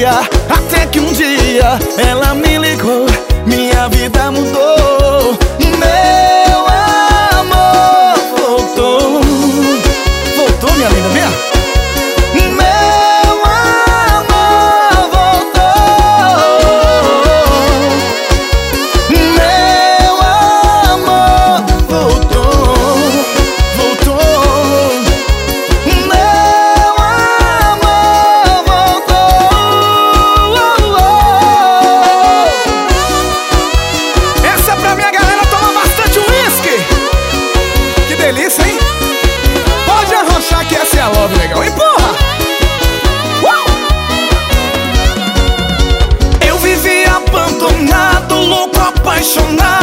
dia, até que um dia ela me ligou, minha vida mudou. Meu amor voltou. Voltou, minha linda, minha. Meu amor voltou. Meu amor voltou. Voltou. Meu amor voltou. Essa é pra minha galera tomar bastante uísque. Que delícia, hein? Pode arrochar que essa é a love legal, hein, porra? Eu vivia abandonado, louco, apaixonado.